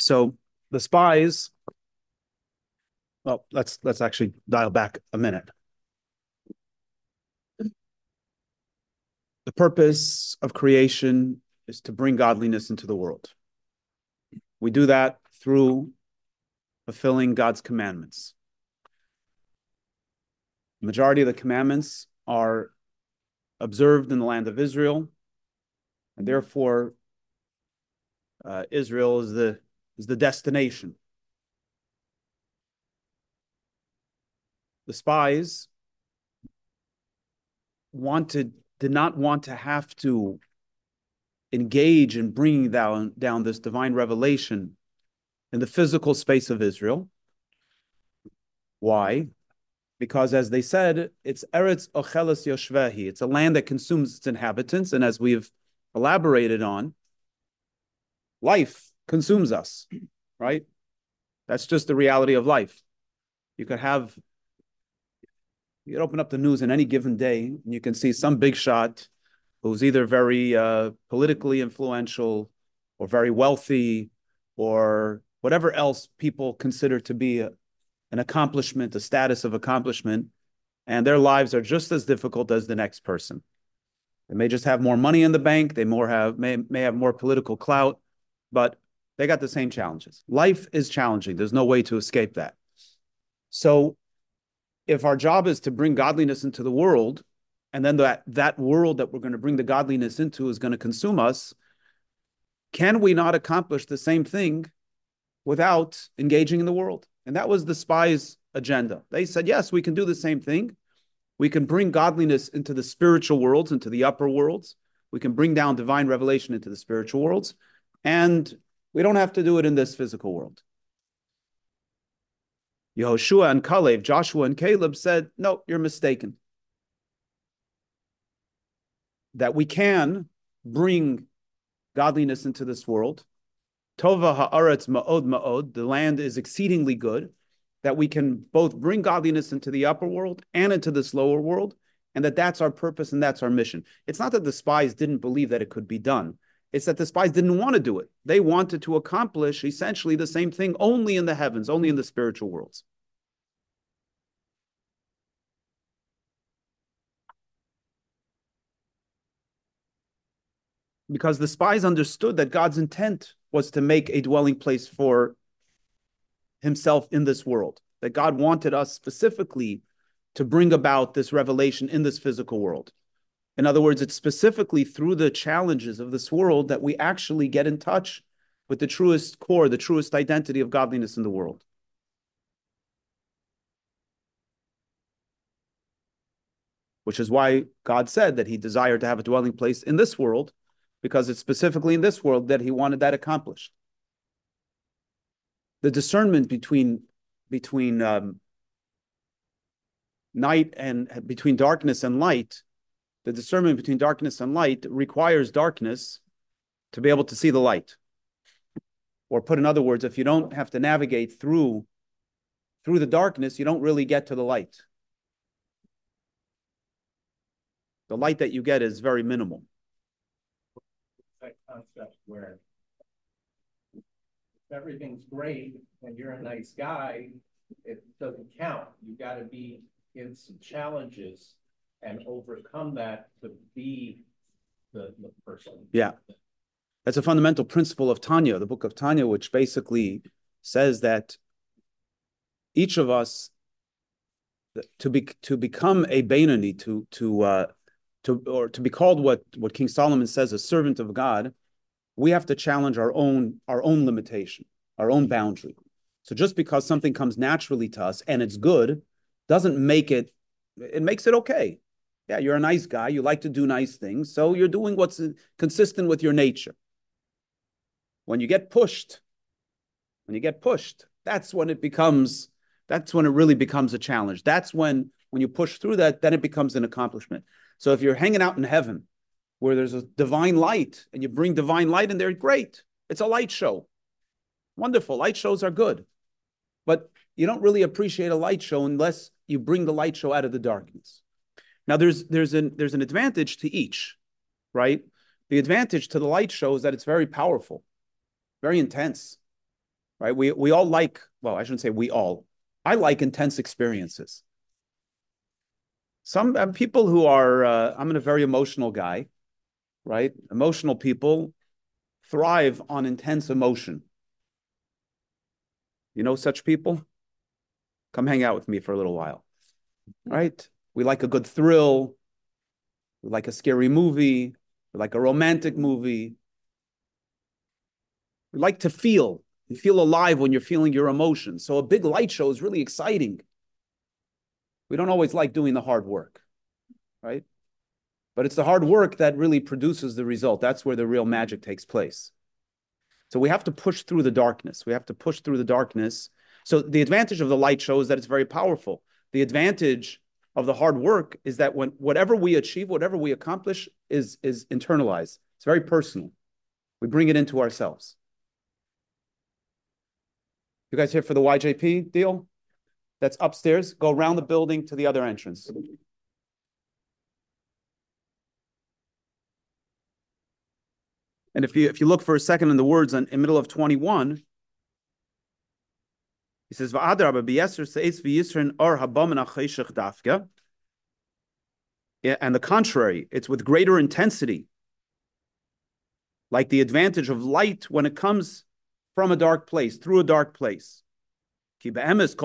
So the spies, well, let's actually dial back a minute. The purpose of creation is to bring godliness into the world. We do that through fulfilling God's commandments. The majority of the commandments are observed in the land of Israel, and therefore Israel is the destination. The spies did not want to have to engage in bringing down this divine revelation in the physical space of Israel. Why? Because, as they said, it's Eretz Ocheles Yoshvehi. It's a land that consumes its inhabitants, and as we've elaborated on, life consumes us, right? That's just the reality of life. You could open up the news in any given day, and you can see some big shot who's either very politically influential or very wealthy or whatever else people consider to be an accomplishment, a status of accomplishment, and their lives are just as difficult as the next person. They may just have more money in the bank, they may have more political clout, but they got the same challenges. Life is challenging. There's no way to escape that. So if our job is to bring godliness into the world, and then that world that we're going to bring the godliness into is going to consume us, can we not accomplish the same thing without engaging in the world? And that was the spies' agenda. They said, yes, we can do the same thing. We can bring godliness into the spiritual worlds, into the upper worlds. We can bring down divine revelation into the spiritual worlds. And we don't have to do it in this physical world. Yehoshua and Kalev, Joshua and Caleb said, no, you're mistaken. That we can bring godliness into this world. Tova ha'aretz ma'od ma'od, the land is exceedingly good, that we can both bring godliness into the upper world and into this lower world, and that's our purpose and that's our mission. It's not that the spies didn't believe that it could be done. It's that the spies didn't want to do it. They wanted to accomplish essentially the same thing only in the heavens, only in the spiritual worlds. Because the spies understood that God's intent was to make a dwelling place for himself in this world, that God wanted us specifically to bring about this revelation in this physical world. In other words, it's specifically through the challenges of this world that we actually get in touch with the truest core, the truest identity of godliness in the world. Which is why God said that he desired to have a dwelling place in this world, because it's specifically in this world that he wanted that accomplished. The discernment between night and between darkness and light, the discernment between darkness and light requires darkness to be able to see the light. Or put in other words, if you don't have to navigate through the darkness, you don't really get to the light. The light that you get is very minimal. That concept where everything's great and you're a nice guy, it doesn't count. You got to be in some challenges and overcome that to be the person. Yeah. That's a fundamental principle of Tanya, the book of Tanya, which basically says that each of us, to become a Beinoni, to be called what King Solomon says, a servant of God, we have to challenge our own limitation, our own boundary. So just because something comes naturally to us and it's good, doesn't make it makes it okay. Yeah, you're a nice guy, you like to do nice things, so you're doing what's consistent with your nature. When you get pushed, that's when it really becomes a challenge. That's when you push through that, then it becomes an accomplishment. So if you're hanging out in heaven where there's a divine light and you bring divine light in there, great. It's a light show. Wonderful. Light shows are good. But you don't really appreciate a light show unless you bring the light show out of the darkness. Now there's an advantage to each, right? The advantage to the light show is that it's very powerful, very intense. right? We all like, well, I shouldn't say we all. I like intense experiences. Some people who are, I'm a very emotional guy, right? Emotional people thrive on intense emotion. You know such people? Come hang out with me for a little while, right? We like a good thrill. We like a scary movie. We like a romantic movie. We like to feel. You feel alive when you're feeling your emotions. So a big light show is really exciting. We don't always like doing the hard work, right? But it's the hard work that really produces the result. That's where the real magic takes place. So we have to push through the darkness. We have to push through the darkness. So the advantage of the light show is that it's very powerful. The advantage of the hard work is that when whatever we achieve, whatever we accomplish is internalized. It's very personal. We bring it into ourselves. You guys here for the YJP deal? That's upstairs. Go around the building to the other entrance. And if you look for a second in the words in middle of 21, he says, and the contrary, it's with greater intensity, like the advantage of light when it comes from a dark place, through a dark place. As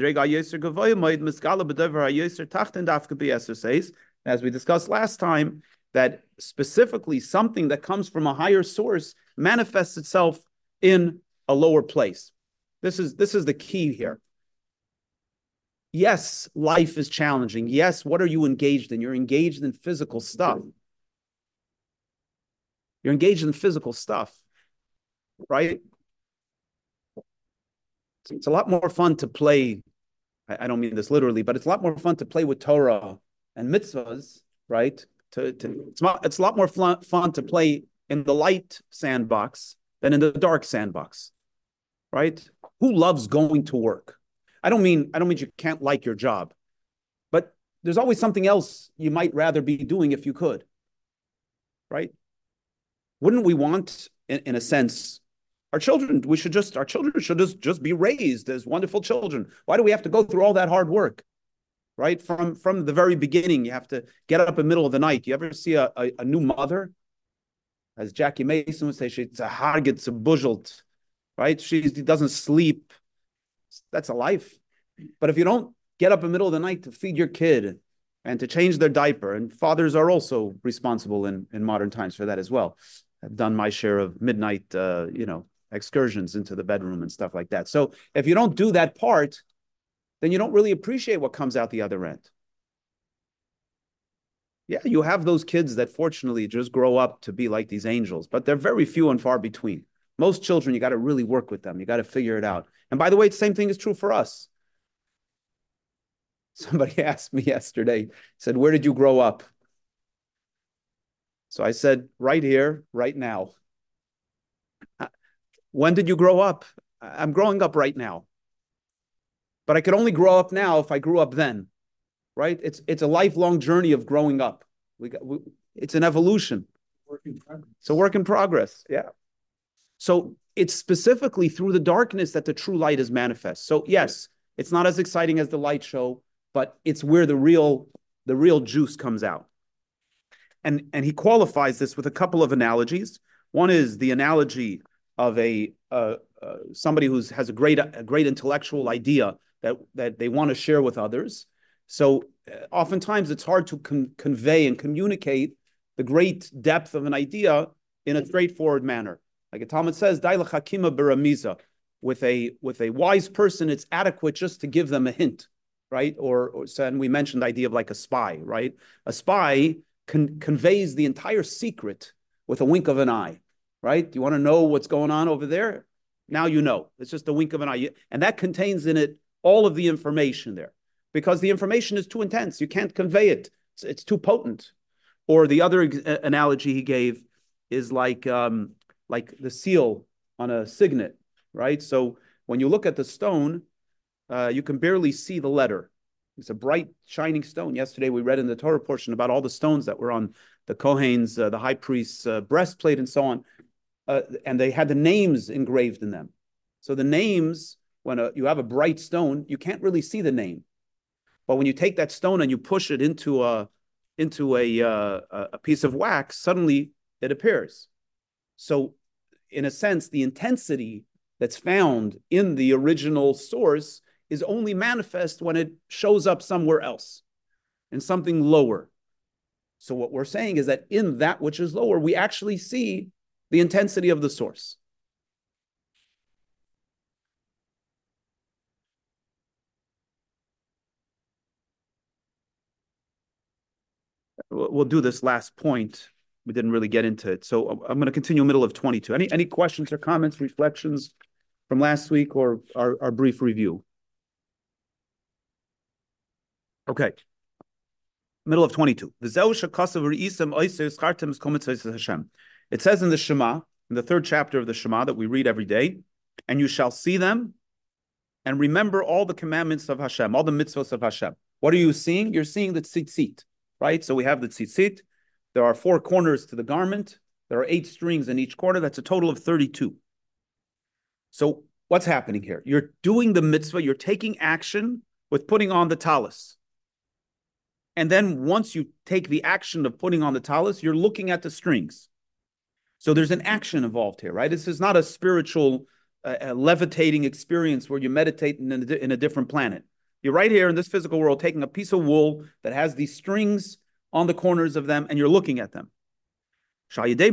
we discussed last time, that specifically something that comes from a higher source manifests itself in a lower place. This is the key here. Yes, life is challenging. Yes, what are you engaged in? You're engaged in physical stuff. You're engaged in physical stuff, right? It's a lot more fun to play. I don't mean this literally, but it's a lot more fun to play with Torah and mitzvahs, right? It's a lot more fun to play in the light sandbox than in the dark sandbox, right? Who loves going to work? I don't mean you can't like your job, but there's always something else you might rather be doing if you could, right? Wouldn't we want, in a sense, our children should just be raised as wonderful children? Why do we have to go through all that hard work? Right? From the very beginning, you have to get up in the middle of the night. You ever see a new mother? As Jackie Mason would say, she's a harget bujelt, right? She doesn't sleep. That's a life. But if you don't get up in the middle of the night to feed your kid and to change their diaper, and fathers are also responsible in modern times for that as well. I've done my share of midnight, excursions into the bedroom and stuff like that. So if you don't do that part, then you don't really appreciate what comes out the other end. Yeah, you have those kids that fortunately just grow up to be like these angels, but they're very few and far between. Most children, you got to really work with them. You got to figure it out. And by the way, the same thing is true for us. Somebody asked me yesterday, said, where did you grow up? So I said, right here, right now. When did you grow up? I'm growing up right now. But I could only grow up now if I grew up then, right? It's a lifelong journey of growing up. It's an evolution. It's a work in progress, yeah. So it's specifically through the darkness that the true light is manifest. So yes, it's not as exciting as the light show, but it's where the real juice comes out. And he qualifies this with a couple of analogies. One is the analogy of somebody who has a great intellectual idea that they want to share with others. So oftentimes it's hard to convey and communicate the great depth of an idea in a straightforward manner. Like a Talmud says, "Dai l'chakima b'ramiza." With a wise person, it's adequate just to give them a hint, right? And we mentioned the idea of like a spy, right? A spy conveys the entire secret with a wink of an eye, right? You want to know what's going on over there? Now you know. It's just a wink of an eye. And that contains in it all of the information there, because the information is too intense. You can't convey it. It's too potent. Or the other analogy he gave is like the seal on a signet, right? So when you look at the stone, you can barely see the letter. It's a bright, shining stone. Yesterday we read in the Torah portion about all the stones that were on the Kohen's, the high priest's breastplate and so on. And they had the names engraved in them. So the names, when you have a bright stone, you can't really see the name. But when you take that stone and you push it into a piece of wax, suddenly it appears. So, in a sense, the intensity that's found in the original source is only manifest when it shows up somewhere else, in something lower. So what we're saying is that in that which is lower, we actually see the intensity of the source. We'll do this last point. We didn't really get into it. So I'm going to continue middle of 22. Any questions or comments, reflections from last week or our brief review? Okay. Middle of 22. It says in the Shema, in the third chapter of the Shema that we read every day, and you shall see them and remember all the commandments of Hashem, all the mitzvahs of Hashem. What are you seeing? You're seeing the tzitzit, right? So we have the tzitzit. There are 4 corners to the garment. There are 8 strings in each corner. That's a total of 32. So what's happening here? You're doing the mitzvah. You're taking action with putting on the talis. And then once you take the action of putting on the talis, you're looking at the strings. So there's an action involved here, right? This is not a spiritual levitating experience where you meditate in a different planet. You're right here in this physical world taking a piece of wool that has these strings on the corners of them, and you're looking at them. What's the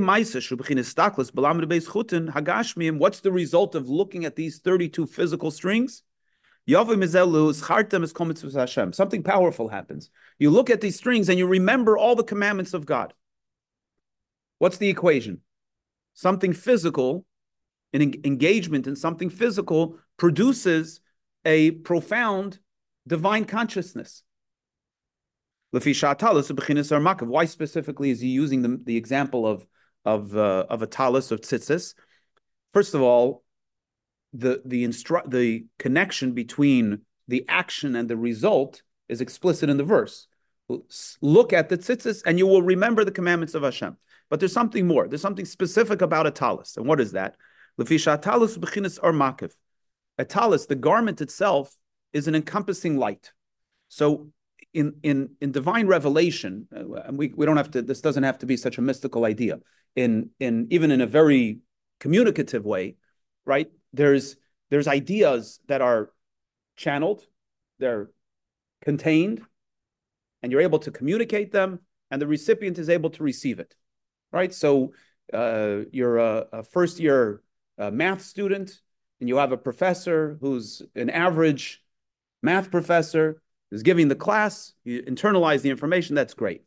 result of looking at these 32 physical strings? Something powerful happens. You look at these strings and you remember all the commandments of God. What's the equation? Something physical, an engagement in something physical produces a profound divine consciousness. Why specifically is he using the example of a talus, of tzitzis? First of all, the connection between the action and the result is explicit in the verse. Look at the tzitzis and you will remember the commandments of Hashem. But there's something more. There's something specific about a talus. And what is that? A talus, the garment itself, is an encompassing light. So in divine revelation, and we don't have to, this doesn't have to be such a mystical idea. Even in a very communicative way, right? There's ideas that are channeled, they're contained, and you're able to communicate them, and the recipient is able to receive it, right? So you're a first-year math student, and you have a professor who's an average math professor, is giving the class, you internalize the information, that's great.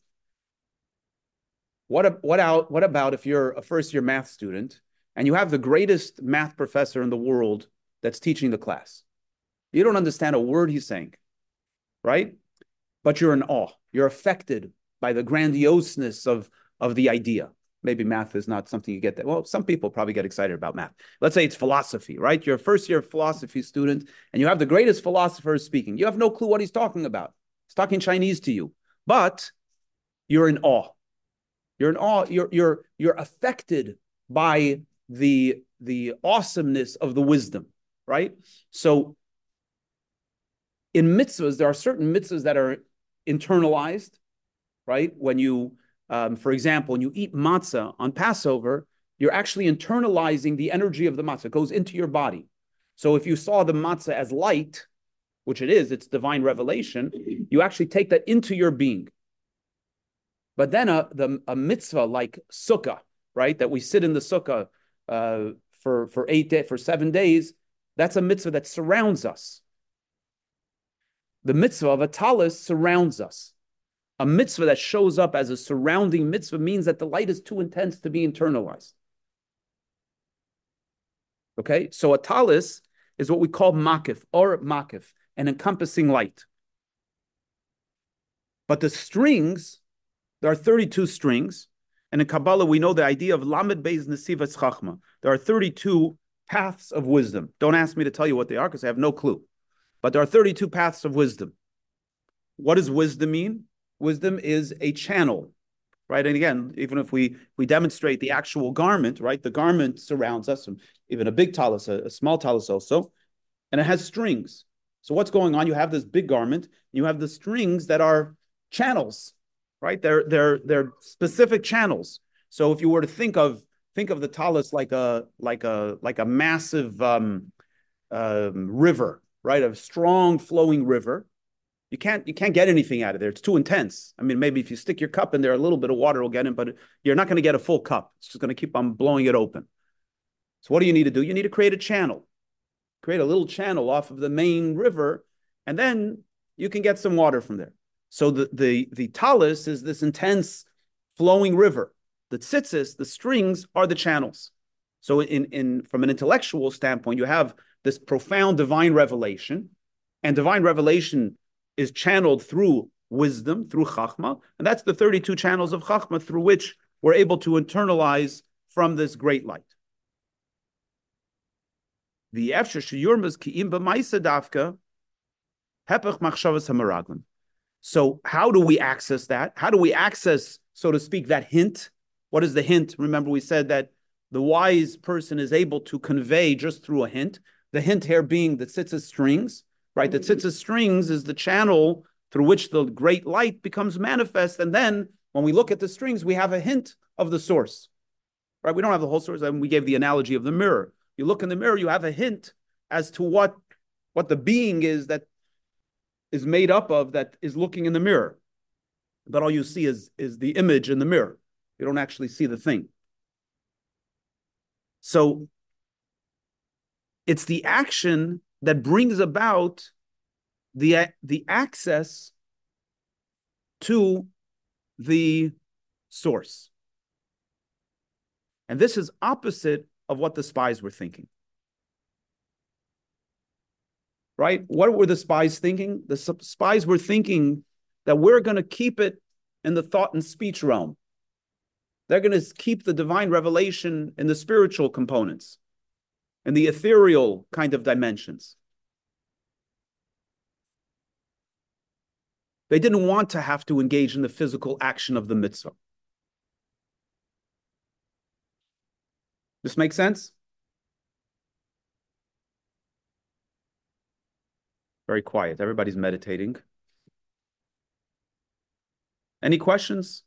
What about if you're a first-year math student, and you have the greatest math professor in the world that's teaching the class? You don't understand a word he's saying, right? But you're in awe. You're affected by the grandioseness of the idea. Maybe math is not something you get that. Well, some people probably get excited about math. Let's say it's philosophy, right? You're a first-year philosophy student, and you have the greatest philosopher speaking. You have no clue what he's talking about. He's talking Chinese to you, but you're in awe. You're in awe. You're affected by the awesomeness of the wisdom, right? So in mitzvahs, there are certain mitzvahs that are internalized, right? When you, for example, when you eat matzah on Passover, you're actually internalizing the energy of the matzah. It goes into your body. So if you saw the matzah as light, which it is, it's divine revelation, you actually take that into your being. But then a mitzvah like sukkah, right, that we sit in the sukkah for 7 days, that's a mitzvah that surrounds us. The mitzvah of a talus surrounds us. A mitzvah that shows up as a surrounding mitzvah means that the light is too intense to be internalized. Okay, so a talus is what we call makif, or makif, an encompassing light. But the strings, there are 32 strings, and in Kabbalah we know the idea of lamed beis nesivas chachma. There are 32 paths of wisdom. Don't ask me to tell you what they are because I have no clue. But there are 32 paths of wisdom. What does wisdom mean? Wisdom is a channel. right? And again, even if we demonstrate the actual garment, right? The garment surrounds us, even a big talus, a small talus also, and it has strings. So what's going on? You have this big garment, you have the strings that are channels, right? They're specific channels. So if you were to think of the talus like a massive river, right? A strong flowing river. You can't get anything out of there. It's too intense. I mean, maybe if you stick your cup in there, a little bit of water will get in, but you're not going to get a full cup. It's just going to keep on blowing it open. So what do you need to do? You need to create a channel, create a little channel off of the main river, and then you can get some water from there. So the talus is this intense flowing river. The tzitzis, the strings, are the channels. So in from an intellectual standpoint, you have this profound divine revelation, and divine revelation is channeled through wisdom, through chachma, and that's the 32 channels of chachma through which we're able to internalize from this great light. The efshar sheyurmaz ki'im b'maisa dafka hepech machshavas hamaraglim. So how do we access that? How do we access, so to speak, that hint? What is the hint? Remember, we said that the wise person is able to convey just through a hint. The hint here being the tzitzis strings, right? The tzitzis strings is the channel through which the great light becomes manifest. And then when we look at the strings, we have a hint of the source, right? We don't have the whole source. And we gave the analogy of the mirror. You look in the mirror, you have a hint as to what the being is that is made up of, that is looking in the mirror. But all you see is the image in the mirror. You don't actually see the thing. So it's the action that brings about the access to the source. And this is opposite of what the spies were thinking. Right? What were the spies thinking? The spies were thinking that we're going to keep it in the thought and speech realm. They're going to keep the divine revelation in the spiritual components, in the ethereal kind of dimensions. They didn't want to have to engage in the physical action of the mitzvah. This makes sense? Very quiet. Everybody's meditating. Any questions?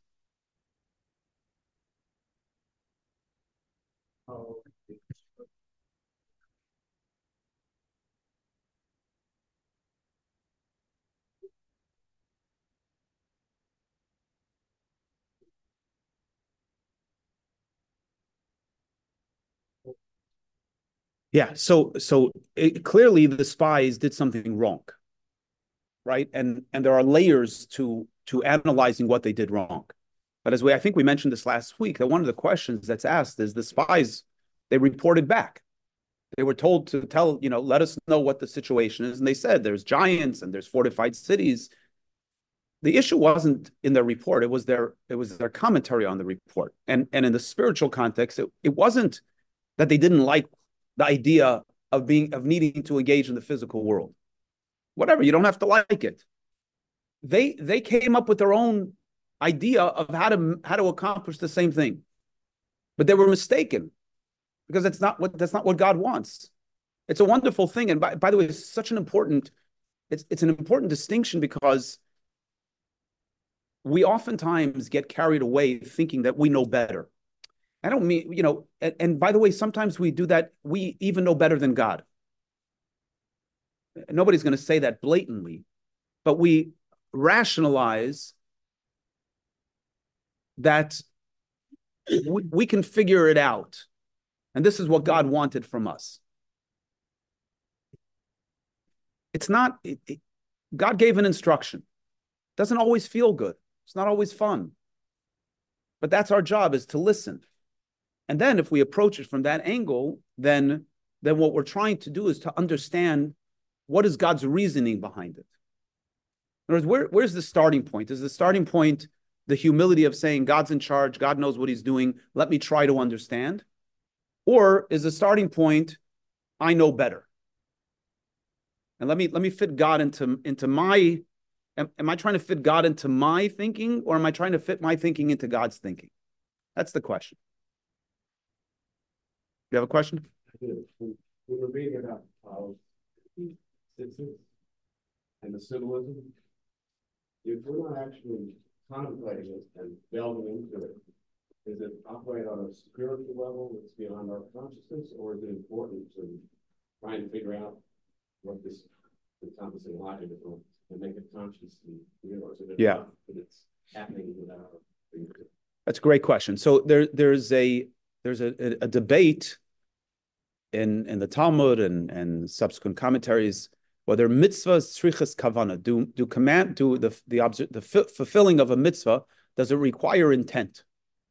Yeah, so clearly the spies did something wrong, right? And there are layers to analyzing what they did wrong. But I think we mentioned this last week, that one of the questions that's asked is the spies, they reported back. They were told to tell, let us know what the situation is. And they said there's giants and there's fortified cities. The issue wasn't in their report, it was their commentary on the report. And in the spiritual context, it wasn't that they didn't like the idea of needing to engage in the physical world. Whatever, you don't have to like it. They came up with their own idea of how to accomplish the same thing. But they were mistaken, because that's not what God wants. It's a wonderful thing. And by the way, it's an important distinction, because we oftentimes get carried away thinking that we know better. I don't mean, and by the way, sometimes we do that. We even know better than God. Nobody's going to say that blatantly, but we rationalize that we can figure it out. And this is what God wanted from us. It's not, God gave an instruction. It doesn't always feel good. It's not always fun. But that's our job, is to listen. And then if we approach it from that angle, then what we're trying to do is to understand what is God's reasoning behind it. In other words, where's the starting point? Is the starting point the humility of saying God's in charge, God knows what he's doing, let me try to understand? Or is the starting point, I know better? And let me fit God into my Am I trying to fit God into my thinking, or am I trying to fit my thinking into God's thinking? That's the question. You have a question? I do. We were reading about citizens and the symbolism. If we're not actually contemplating it and delving into it, is it operate on a spiritual level that's beyond our consciousness, or is it important to try and figure out what this encompassing logic is and make it consciously real, or is it Yeah, that it's happening without our that's a great question. So there's a debate in the Talmud and subsequent commentaries whether mitzvahs tzrichas kavana, the fulfilling of a mitzvah, does it require intent?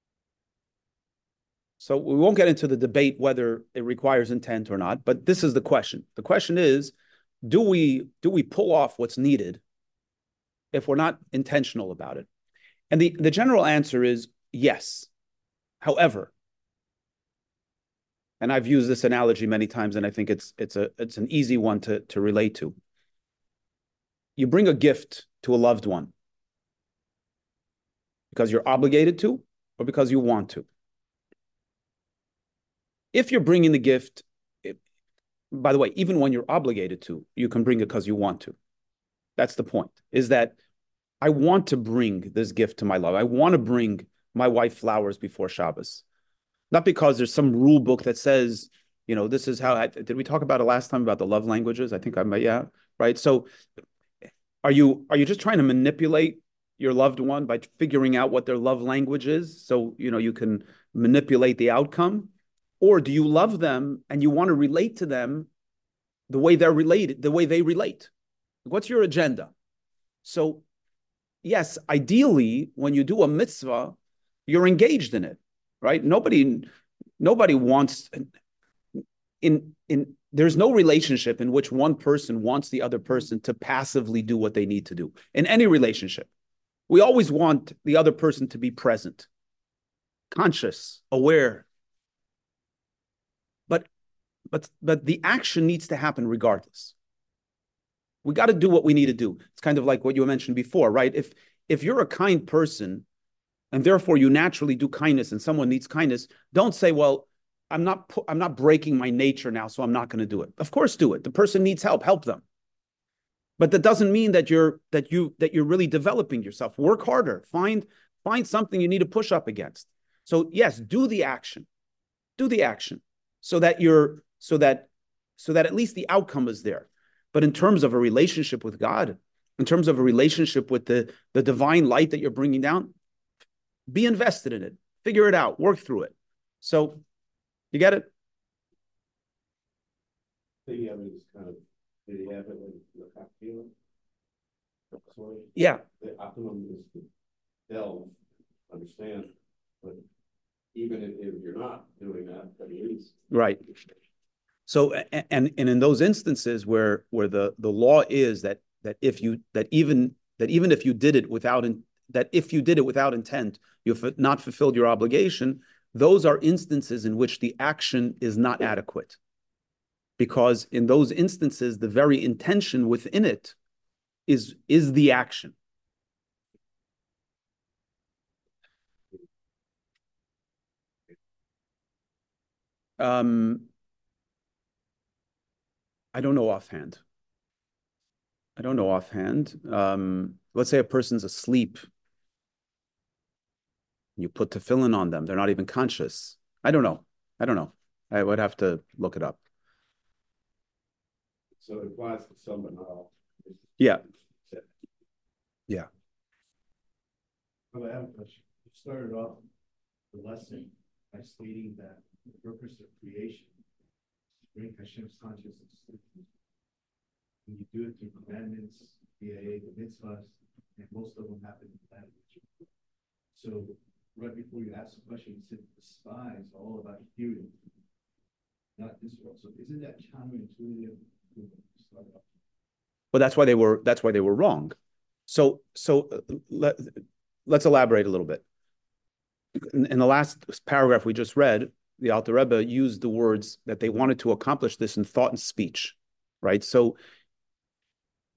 So we won't get into the debate whether it requires intent or not, but this is the question. The question is, do we pull off what's needed if we're not intentional about it? And the general answer is yes. However, and I've used this analogy many times, and I think it's an easy one to relate to. You bring a gift to a loved one because you're obligated to, or because you want to. If you're bringing the gift, by the way, even when you're obligated to, you can bring it because you want to. That's the point, is that I want to bring this gift to my love. I want to bring my wife flowers before Shabbos. Not because there's some rule book that says, this is how did we talk about it last time about the love languages? I think I might, yeah, right? So are you just trying to manipulate your loved one by figuring out what their love language is so, you can manipulate the outcome? Or do you love them and you want to relate to them the way they're related, the way they relate? What's your agenda? So yes, ideally, when you do a mitzvah, you're engaged in it, right? Nobody wants there's no relationship in which one person wants the other person to passively do what they need to do. In any relationship, we always want the other person to be present, conscious, aware. But the action needs to happen regardless. We got to do what we need to do. It's kind of like what you mentioned before, right? If you're a kind person and therefore you naturally do kindness and someone needs kindness, don't say, well, I'm not breaking my nature now, so I'm not going to do it. Of course, do it. The person needs help them. But that doesn't mean that you're really developing yourself. Work harder. Find something you need to push up against. So yes, do the action. Do the action so that at least the outcome is there. But in terms of a relationship with God, in terms of a relationship with the divine light that you're bringing down, be invested in it. Figure it out. Work through it. So you get it? did he have it in the feeling? Yeah. The optimum is to delve, understand, but even if you're not doing that, at least. Right. So and in those instances where the law is that even if you did it without intent, you've not fulfilled your obligation. Those are instances in which the action is not adequate, because in those instances the very intention within it is the action. I don't know offhand. Let's say a person's asleep. You put tefillin on them. They're not even conscious. I don't know. I would have to look it up. So it applies to some but not all. Yeah. Yeah. I have a question. You started off the lesson by stating that the purpose of creation is to bring Hashem's consciousness. When you do it through commandments, the mitzvahs, and most of them happen in language. So right before you asked the question, you said the spies are all about hearing, not this world. So isn't that counterintuitive to start off? Well, that's why they were wrong. So let's elaborate a little bit. In the last paragraph we just read, the Alter Rebbe used the words that they wanted to accomplish this in thought and speech, right? So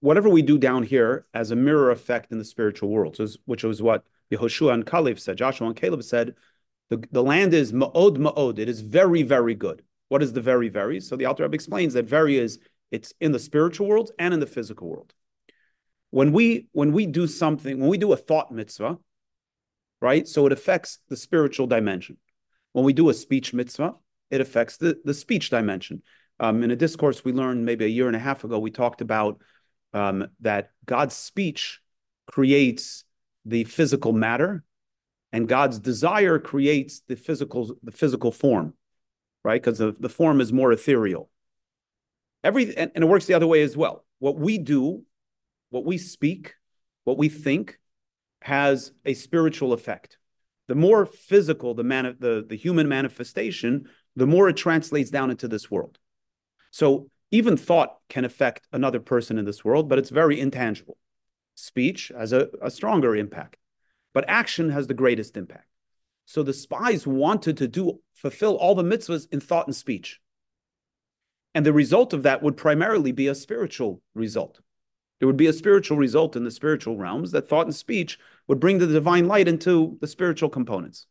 whatever we do down here has a mirror effect in the spiritual world, which was what Yehoshua and Caleb said, Joshua and Caleb said, the land is ma'od ma'od. It is very, very good. What is the very, very? So the Alter Rebbe explains that very is it's in the spiritual world and in the physical world. When we do something, when we do a thought mitzvah, right? So it affects the spiritual dimension. When we do a speech mitzvah, it affects the speech dimension. In a discourse we learned maybe a year and a half ago, we talked about that God's speech creates the physical matter, and God's desire creates the physical form, right? Because the form is more ethereal. And it works the other way as well. What we do, what we speak, what we think has a spiritual effect. The more physical the human manifestation, the more it translates down into this world. So even thought can affect another person in this world, but it's very intangible. Speech has a stronger impact, but action has the greatest impact. So the spies wanted to fulfill all the mitzvahs in thought and speech. And the result of that would primarily be a spiritual result. There would be a spiritual result in the spiritual realms that thought and speech would bring the divine light into the spiritual components.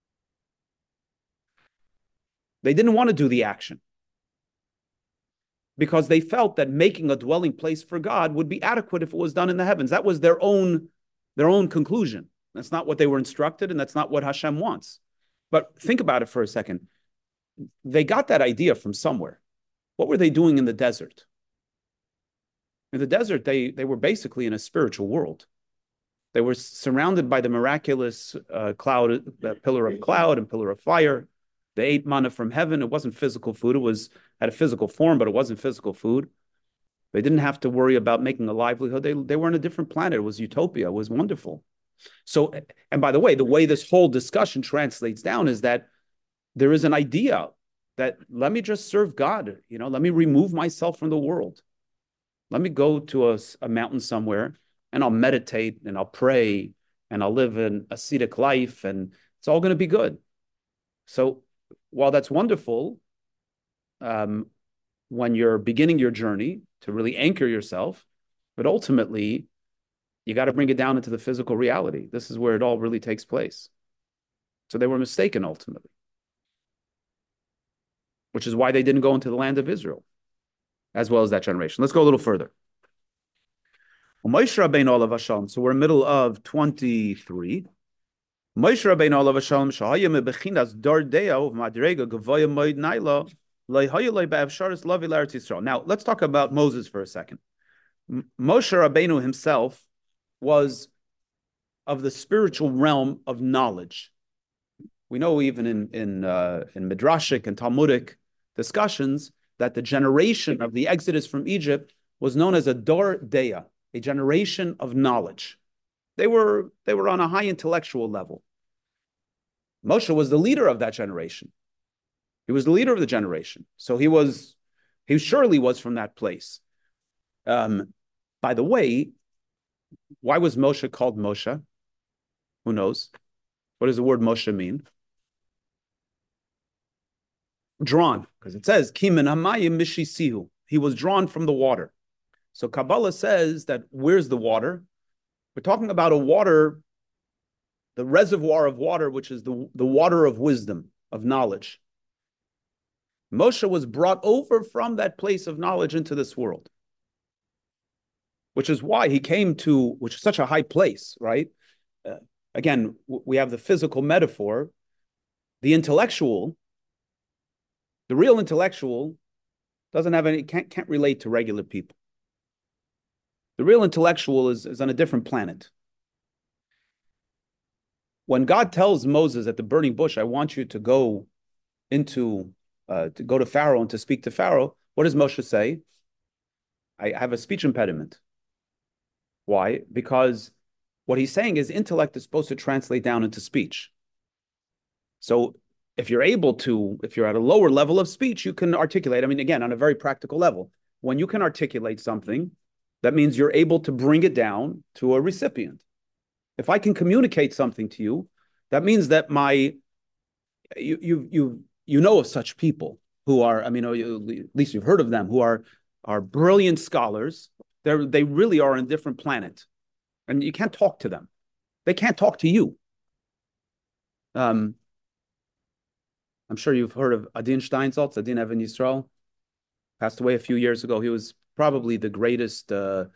They didn't want to do the action because they felt that making a dwelling place for God would be adequate if it was done in the heavens. That was their own conclusion. That's not what they were instructed, and that's not what Hashem wants. But think about it for a second. They got that idea from somewhere. What were they doing in the desert? In the desert, they were basically in a spiritual world. They were surrounded by the miraculous cloud, the pillar of cloud and pillar of fire. They ate manna from heaven. It wasn't physical food. It had a physical form, but it wasn't physical food. They didn't have to worry about making a livelihood. They were on a different planet. It was utopia. It was wonderful. So, and by the way this whole discussion translates down is that there is an idea that let me just serve God. Let me remove myself from the world. Let me go to a mountain somewhere and I'll meditate and I'll pray and I'll live an ascetic life and it's all going to be good. So while that's wonderful, when you're beginning your journey to really anchor yourself, but ultimately you got to bring it down into the physical reality. This is where it all really takes place. So they were mistaken ultimately, which is why they didn't go into the land of Israel, as well as that generation. Let's go a little further. Moshe Rabbeinu Olav Hashalom. So we're in the middle of 23. Moshe Rabbeinu Olav Hashalom shahaya mebechinas dar dea of madrega gavoya moed naila lehaya lebeavsharis lavi l'Eretz Yisrael. Now let's talk about Moses for a second. Moshe Rabbeinu himself was of the spiritual realm of knowledge. We know even in Midrashic and Talmudic discussions that the generation of the Exodus from Egypt was known as a Dor Dea, a generation of knowledge. They were on a high intellectual level. Moshe was the leader of that generation. He was the leader of the generation. So he surely was from that place. By the way, why was Moshe called Moshe? Who knows? What does the word Moshe mean? Drawn, because it says, Kimin hamayim mishisihu. He was drawn from the water. So Kabbalah says that where's the water? We're talking about a water, the reservoir of water, which is the water of wisdom, of knowledge. Moshe was brought over from that place of knowledge into this world, which is why he came to, which is such a high place, right? Again, we have the physical metaphor. The real intellectual doesn't have any, can't relate to regular people. The real intellectual is on a different planet. When God tells Moses at the burning bush, I want you to go to Pharaoh and to speak to Pharaoh, what does Moshe say? I have a speech impediment. Why? Because what he's saying is intellect is supposed to translate down into speech. So if you're at a lower level of speech, you can articulate. I mean, again, on a very practical level, when you can articulate something, that means you're able to bring it down to a recipient. If I can communicate something to you, that means that you know of such people who are, at least you've heard of them, who are brilliant scholars, They really are on a different planet, and you can't talk to them. They can't talk to you. I'm sure you've heard of Adin Steinsaltz, Adin Even Yisrael, passed away a few years ago. He was probably the greatest,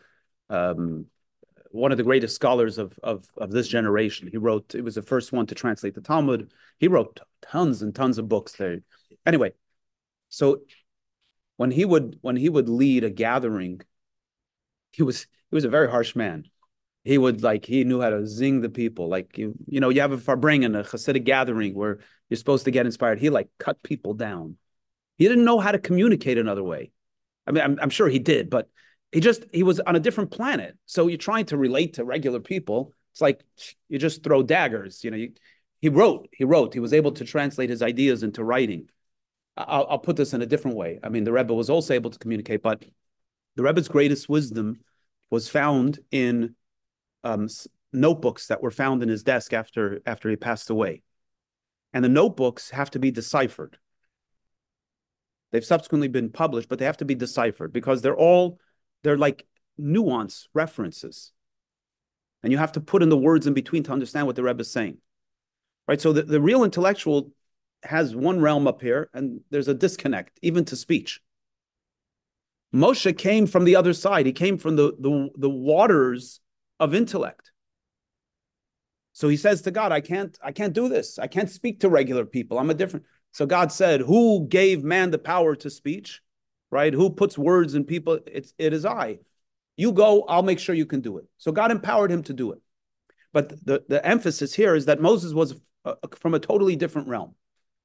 one of the greatest scholars of this generation. He was the first one to translate the Talmud. He wrote tons and tons of books there. Anyway, so when he would lead a gathering, he was a very harsh man. He knew how to zing the people. Like you have a Farbrengen, a Hasidic gathering where you're supposed to get inspired. He cut people down. He didn't know how to communicate another way. I mean, I'm sure he did, but he was on a different planet. So you're trying to relate to regular people. It's like you just throw daggers. He wrote. He was able to translate his ideas into writing. I'll put this in a different way. I mean, the Rebbe was also able to communicate, but the Rebbe's greatest wisdom was found in notebooks that were found in his desk after he passed away. And the notebooks have to be deciphered. They've subsequently been published, but they have to be deciphered because they're like nuance references. And you have to put in the words in between to understand what the Rebbe is saying. Right? So the real intellectual has one realm up here, and there's a disconnect, even to speech. Moshe came from the other side. He came from the waters of intellect. So he says to God, I can't do this. I can't speak to regular people. I'm a different. So God said, who gave man the power to speech? Right? Who puts words in people? It is I. You go, I'll make sure you can do it. So God empowered him to do it. But the emphasis here is that Moses was from a totally different realm.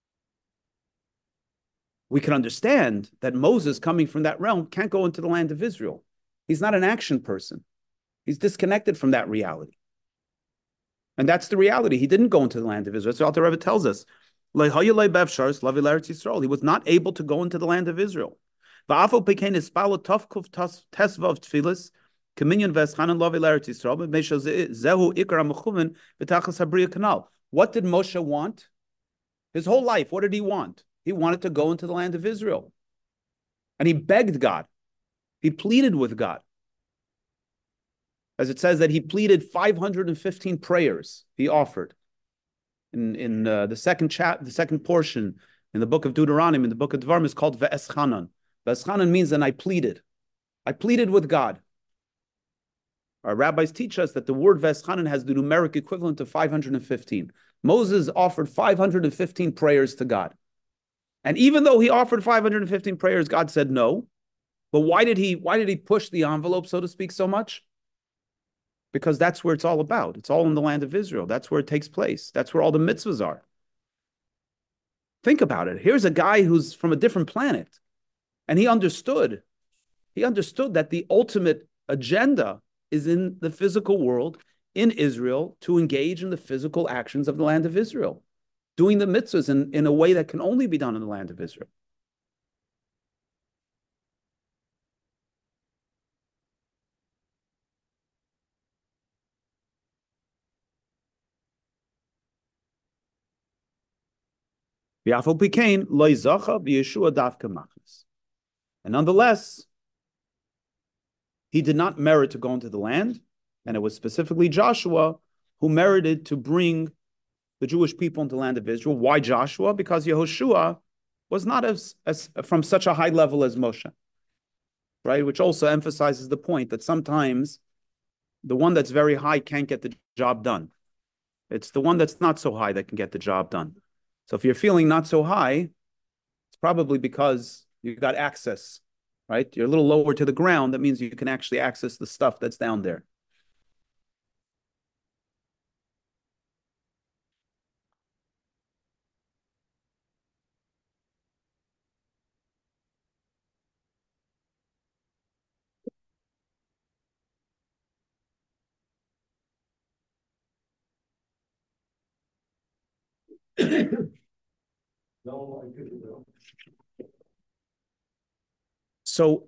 We can understand that Moses, coming from that realm, can't go into the land of Israel. He's not an action person. He's disconnected from that reality. And that's the reality. He didn't go into the land of Israel. So Alter Rebbe tells us, he was not able to go into the land of Israel. What did Moshe want? His whole life, what did he want? He wanted to go into the land of Israel. And he begged God. He pleaded with God. As it says that he pleaded 515 prayers he offered. In the second portion in the book of Deuteronomy, in the book of Devarim, is called Ve'eschanan. Ve'eschanan means, and I pleaded. I pleaded with God. Our rabbis teach us that the word Ve'eschanan has the numeric equivalent of 515. Moses offered 515 prayers to God. And even though he offered 515 prayers, God said no. But why did he push the envelope, so to speak, so much? Because that's where it's all about. It's all in the land of Israel. That's where it takes place. That's where all the mitzvahs are. Think about it. Here's a guy who's from a different planet. And he understood that the ultimate agenda is in the physical world, in Israel, to engage in the physical actions of the land of Israel, doing the mitzvahs in a way that can only be done in the land of Israel. And nonetheless, he did not merit to go into the land, and it was specifically Joshua who merited to bring the Jewish people into the land of Israel. Why Joshua? Because Yehoshua was not as from such a high level as Moshe, right? Which also emphasizes the point that sometimes the one that's very high can't get the job done. It's the one that's not so high that can get the job done. So if you're feeling not so high, it's probably because you've got access, right? You're a little lower to the ground. That means you can actually access the stuff that's down there. So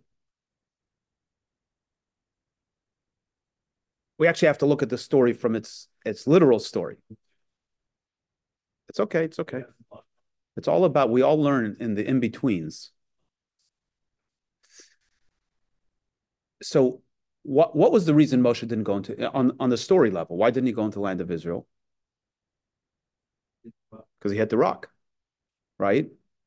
we actually have to look at the story from its literal story. It's okay. It's okay. It's all about, we all learn in the in-betweens. So what was the reason Moshe didn't go into on the story level? Why didn't he go into the land of Israel? Because he hit the rock, right?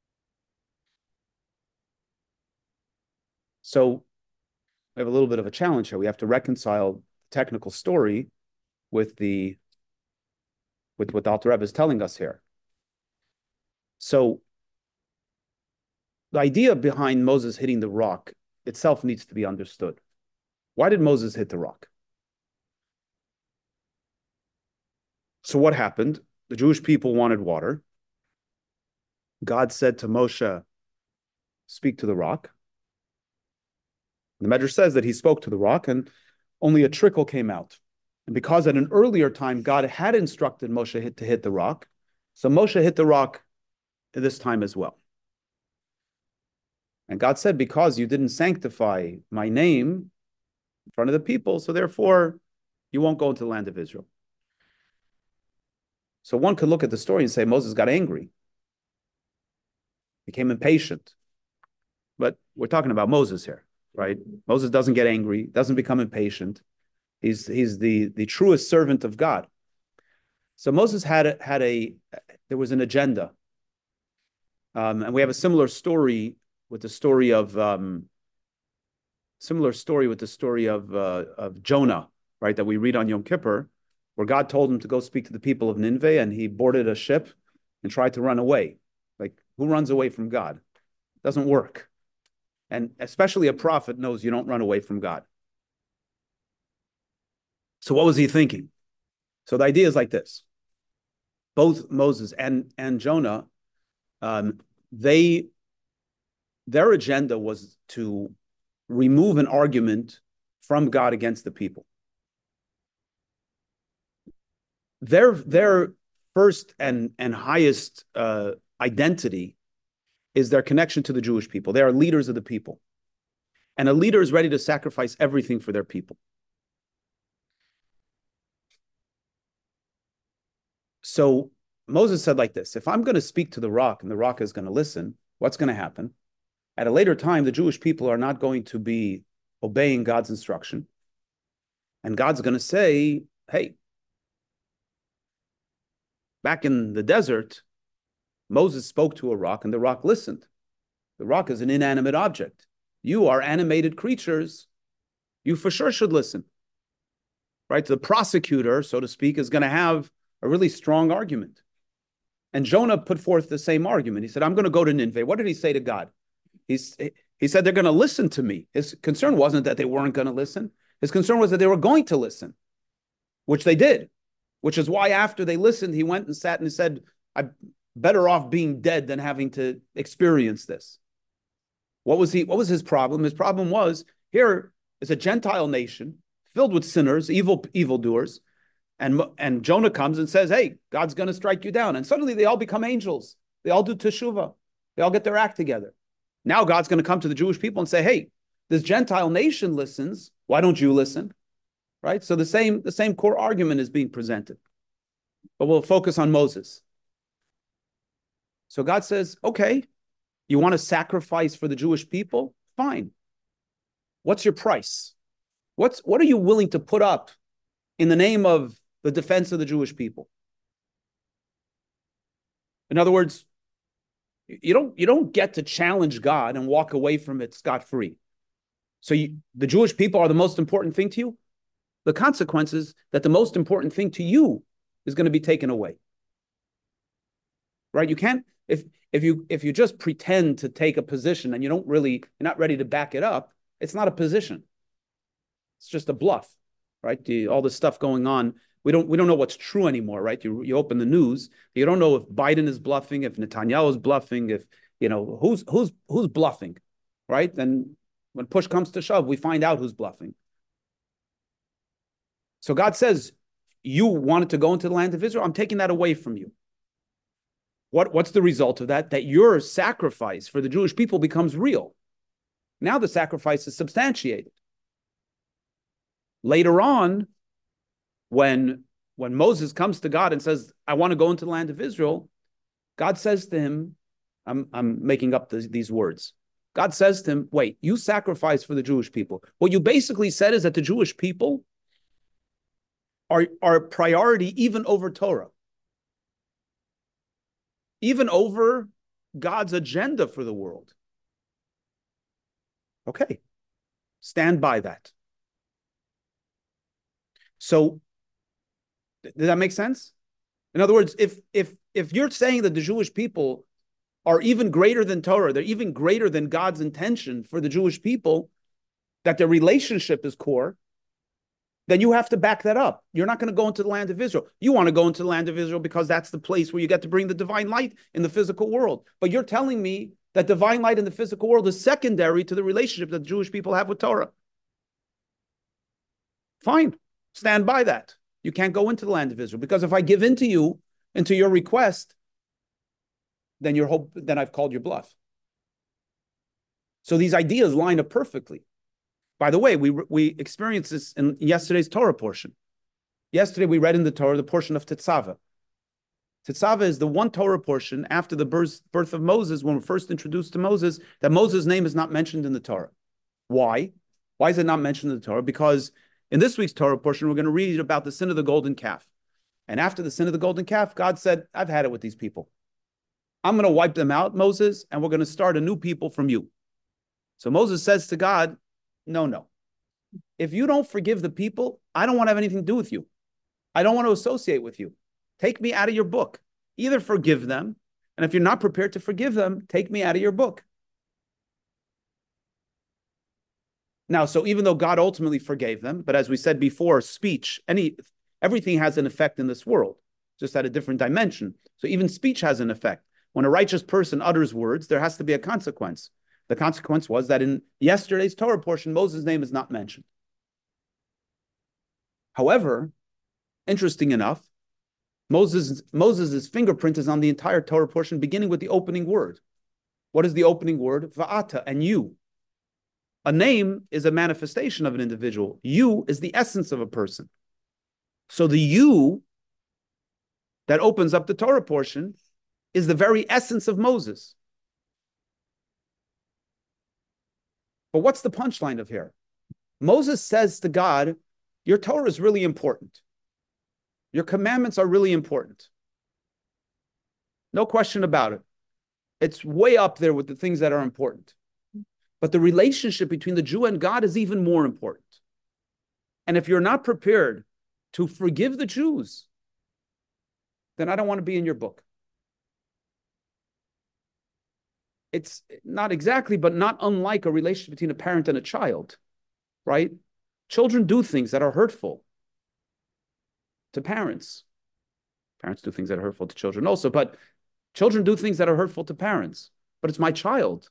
So we have a little bit of a challenge here. We have to reconcile the technical story with what the Alter Rebbe is telling us here. So the idea behind Moses hitting the rock itself needs to be understood. Why did Moses hit the rock? So what happened? The Jewish people wanted water. God said to Moshe, speak to the rock. The Medrash says that he spoke to the rock and only a trickle came out. And because at an earlier time, God had instructed Moshe to hit the rock, so Moshe hit the rock at this time as well. And God said, because you didn't sanctify my name in front of the people, so therefore you won't go into the land of Israel. So one could look at the story and say Moses got angry, became impatient. But we're talking about Moses here, right? Moses doesn't get angry, doesn't become impatient. He's the truest servant of God. So Moses there was an agenda. And we have a similar story with the story of Jonah, right? That we read on Yom Kippur, where God told him to go speak to the people of Nineveh, and he boarded a ship and tried to run away. Like, who runs away from God? It doesn't work. And especially a prophet knows you don't run away from God. So what was he thinking? So the idea is like this. Both Moses and Jonah, their agenda was to remove an argument from God against the people. Their first and highest identity is their connection to the Jewish people. They are leaders of the people. And a leader is ready to sacrifice everything for their people. So Moses said like this, if I'm going to speak to the rock and the rock is going to listen, what's going to happen? At a later time, the Jewish people are not going to be obeying God's instruction. And God's going to say, hey, back in the desert, Moses spoke to a rock and the rock listened. The rock is an inanimate object. You are animated creatures. You for sure should listen. Right? The prosecutor, so to speak, is going to have a really strong argument. And Jonah put forth the same argument. He said, I'm going to go to Nineveh. What did he say to God? He said, they're going to listen to me. His concern wasn't that they weren't going to listen. His concern was that they were going to listen, which they did, which is why after they listened, he went and sat and said, I'm better off being dead than having to experience this. What was his problem? His problem was, here is a Gentile nation filled with sinners, evildoers, and Jonah comes and says, hey, God's going to strike you down. And suddenly they all become angels. They all do teshuvah. They all get their act together. Now God's going to come to the Jewish people and say, hey, this Gentile nation listens. Why don't you listen? Right? So the same core argument is being presented. But we'll focus on Moses. So God says, okay, you want to sacrifice for the Jewish people? Fine. What's your price? What are you willing to put up in the name of the defense of the Jewish people? In other words, you don't get to challenge God and walk away from it scot-free. So the Jewish people are the most important thing to you? The consequence is that the most important thing to you is going to be taken away. Right? You can't, if you just pretend to take a position and you're not ready to back it up, it's not a position. It's just a bluff, right? All this stuff going on, we don't know what's true anymore, right? You open the news, you don't know if Biden is bluffing, if Netanyahu is bluffing, if who's bluffing, right? Then when push comes to shove, we find out who's bluffing. So God says, you wanted to go into the land of Israel, I'm taking that away from you. What's the result of that? That your sacrifice for the Jewish people becomes real. Now the sacrifice is substantiated. Later on, when Moses comes to God and says, I want to go into the land of Israel, God says to him, I'm making up these words. God says to him, wait, you sacrifice for the Jewish people. What you basically said is that the Jewish people are priority even over Torah, even over God's agenda for the world. Okay, stand by that. So, does that make sense? In other words, if you're saying that the Jewish people are even greater than Torah, they're even greater than God's intention for the Jewish people, that their relationship is core, then you have to back that up. You're not going to go into the land of Israel. You want to go into the land of Israel because that's the place where you get to bring the divine light in the physical world. But you're telling me that divine light in the physical world is secondary to the relationship that the Jewish people have with Torah. Fine, stand by that. You can't go into the land of Israel because if I give in to you, into your request, then I've called your bluff. So these ideas line up perfectly. By the way, we experienced this in yesterday's Torah portion. Yesterday we read in the Torah the portion of Tetzaveh. Tetzaveh is the one Torah portion after the birth of Moses, when we're first introduced to Moses, that Moses' name is not mentioned in the Torah. Why? Why is it not mentioned in the Torah? Because in this week's Torah portion, we're going to read about the sin of the golden calf. And after the sin of the golden calf, God said, I've had it with these people. I'm going to wipe them out, Moses, and we're going to start a new people from you. So Moses says to God, no. If you don't forgive the people, I don't want to have anything to do with you. I don't want to associate with you. Take me out of your book. Either forgive them, and if you're not prepared to forgive them, take me out of your book. Now, so even though God ultimately forgave them, but as we said before, everything has an effect in this world, just at a different dimension. So even speech has an effect. When a righteous person utters words, there has to be a consequence. The consequence was that in yesterday's Torah portion, Moses' name is not mentioned. However, interesting enough, Moses' fingerprint is on the entire Torah portion, beginning with the opening word. What is the opening word? Va'ata, and you. A name is a manifestation of an individual. You is the essence of a person. So the you that opens up the Torah portion is the very essence of Moses. But what's the punchline of here? Moses says to God, your Torah is really important. Your commandments are really important. No question about it. It's way up there with the things that are important. But the relationship between the Jew and God is even more important. And if you're not prepared to forgive the Jews, then I don't want to be in your book. It's not exactly, but not unlike a relationship between a parent and a child, right? Children do things that are hurtful to parents. Parents do things that are hurtful to children also, but children do things that are hurtful to parents. But it's my child.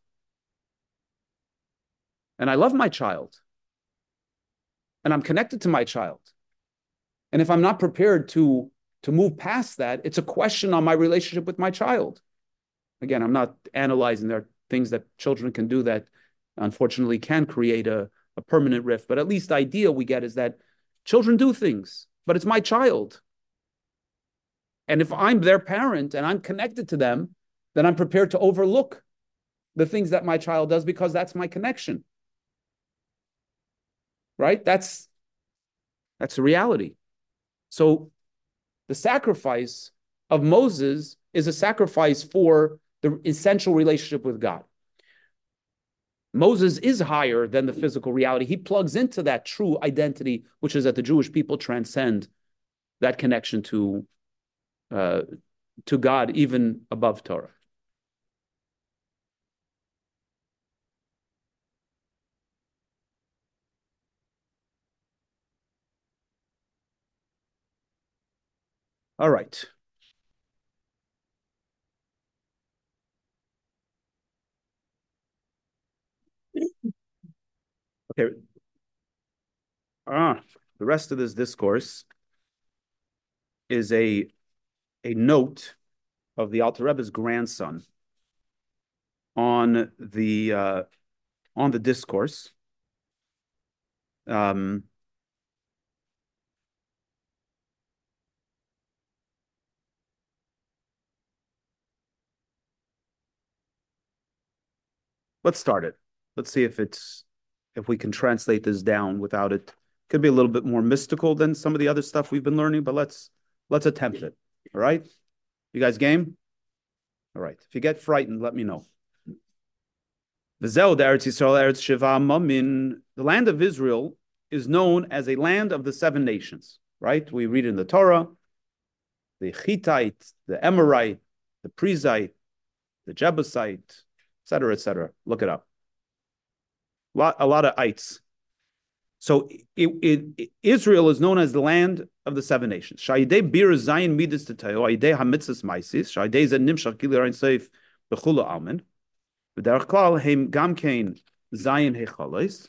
And I love my child. And I'm connected to my child. And if I'm not prepared to move past that, it's a question on my relationship with my child. Again, I'm not analyzing. There are things that children can do that unfortunately can create a permanent rift. But at least the idea we get is that children do things, but it's my child. And if I'm their parent and I'm connected to them, then I'm prepared to overlook the things that my child does because that's my connection. Right? That's the reality. So the sacrifice of Moses is a sacrifice for the essential relationship with God. Moses is higher than the physical reality. He plugs into that true identity, which is that the Jewish people transcend that connection to God, even above Torah. All right. Okay. The rest of this discourse is a note of the Alter Rebbe's grandson on the discourse. let's start it. Let's see if we can translate this down without it. Could be a little bit more mystical than some of the other stuff we've been learning, but let's attempt it. All right? You guys game? All right. If you get frightened, let me know. The land of Israel is known as a land of the 7 nations, right? We read in the Torah, the Hittite, the Amorite, the Perizzite, the Jebusite, etc., etc. Look it up. A lot of ites. So Israel is known as the land of the 7 nations. Sha'idei bir zayin midas tetayo, sha'idei hamitzas maisis, sha'idei zed nimshach gilir ein seif b'chulu almen, v'derech klal heim gam kein zayin hechalos.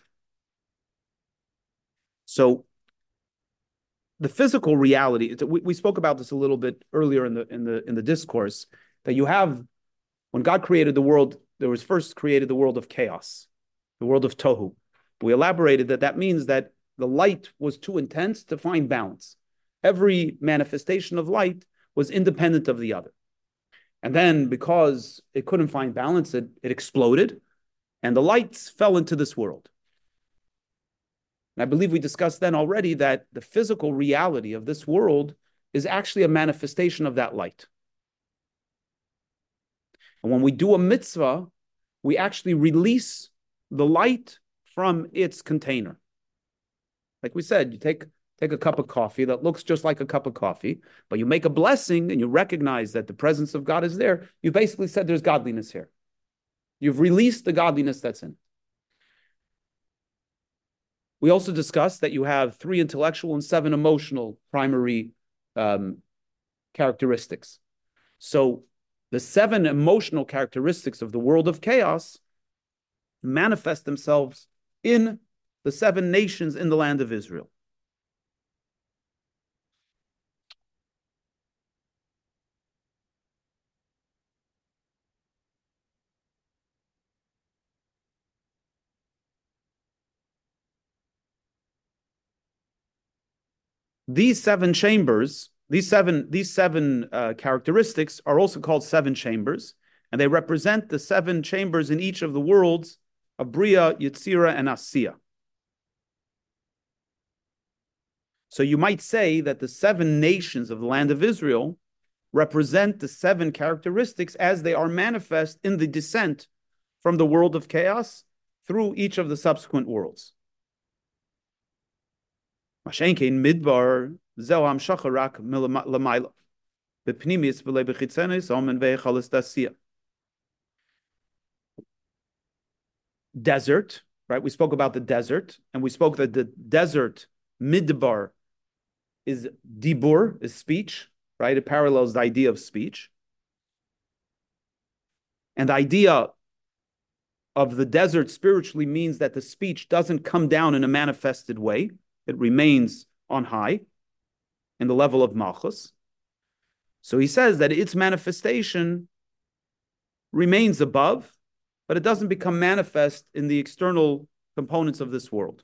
So the physical reality, we spoke about this a little bit earlier in the discourse, that you have, when God created the world, there was first created the world of chaos, the world of tohu. We elaborated that means that the light was too intense to find balance. Every manifestation of light was independent of the other. And then because it couldn't find balance, it exploded, and the lights fell into this world. And I believe we discussed then already that the physical reality of this world is actually a manifestation of that light. And when we do a mitzvah, we actually release the light from its container. Like we said, you take a cup of coffee that looks just like a cup of coffee, but you make a blessing and you recognize that the presence of God is there. You basically said there's godliness here. You've released the godliness that's in it. We also discussed that you have 3 intellectual and 7 emotional primary characteristics. So the 7 emotional characteristics of the world of chaos manifest themselves in the 7 nations in the land of Israel. These 7 chambers, these seven characteristics are also called 7 chambers, and they represent the 7 chambers in each of the worlds of Bria, Yetzira, and Asiya. So you might say that the 7 nations of the land of Israel represent the 7 characteristics as they are manifest in the descent from the world of chaos through each of the subsequent worlds. Mashenkein midbar zeh hamshacha rak l'mayla b'pnimis v'le b'chitzenis omen ve'chalas dasiya. Desert, right? We spoke about the desert, and we spoke that the desert midbar is dibur, is speech, right? It parallels the idea of speech. And the idea of the desert spiritually means that the speech doesn't come down in a manifested way. It remains on high in the level of Malchus. So he says that its manifestation remains above, but it doesn't become manifest in the external components of this world.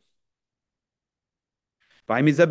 In the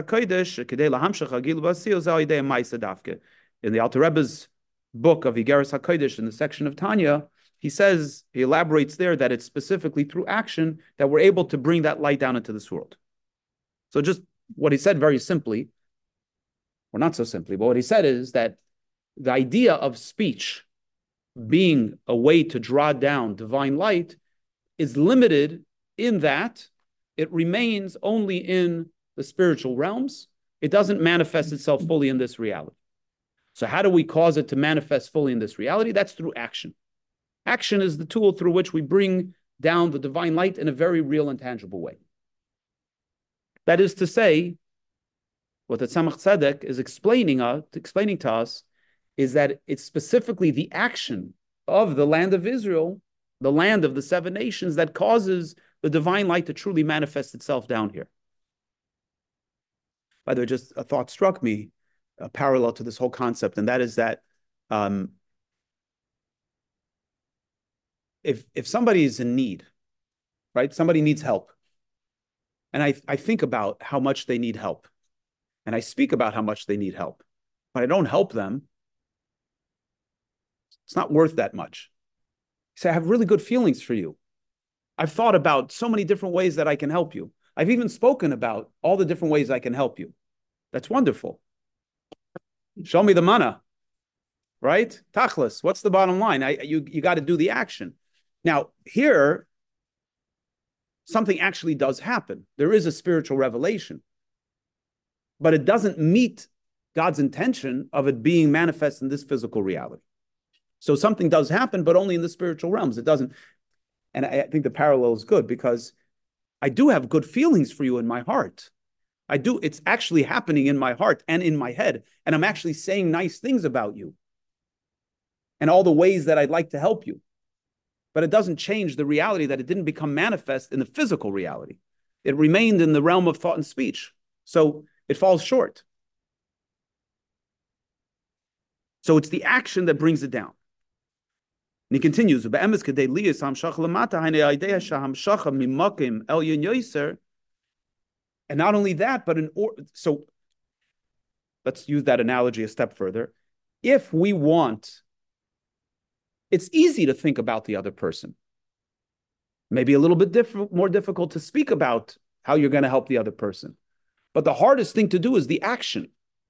Alter Rebbe's book of Igeres HaKodesh, in the section of Tanya, he elaborates there that it's specifically through action that we're able to bring that light down into this world. So just what he said very simply, or not so simply, but what he said is that the idea of speech being a way to draw down divine light is limited in that it remains only in the spiritual realms. It doesn't manifest itself fully in this reality. So how do we cause it to manifest fully in this reality? That's through action. Action is the tool through which we bring down the divine light in a very real and tangible way. That is to say, what the Tzemach Tzedek is explaining to us is that it's specifically the action of the land of Israel, the land of the 7 nations, that causes the divine light to truly manifest itself down here. By the way, just a thought struck me, a parallel to this whole concept, and that is that if somebody is in need, right? Somebody needs help. And I think about how much they need help. And I speak about how much they need help. But I don't help them. It's not worth that much. Say, I have really good feelings for you. I've thought about so many different ways that I can help you. I've even spoken about all the different ways I can help you. That's wonderful. Show me the mana, right? Tachlis, what's the bottom line? You got to do the action. Now, here, something actually does happen. There is a spiritual revelation, but it doesn't meet God's intention of it being manifest in this physical reality. So something does happen, but only in the spiritual realms. It doesn't. And I think the parallel is good because I do have good feelings for you in my heart. I do. It's actually happening in my heart and in my head. And I'm actually saying nice things about you and all the ways that I'd like to help you. But it doesn't change the reality that it didn't become manifest in the physical reality. It remained in the realm of thought and speech. So it falls short. So it's the action that brings it down. And he continues, and not only that, but so let's use that analogy a step further. If we want, it's easy to think about the other person. Maybe a little bit more difficult to speak about how you're going to help the other person. But the hardest thing to do is the action.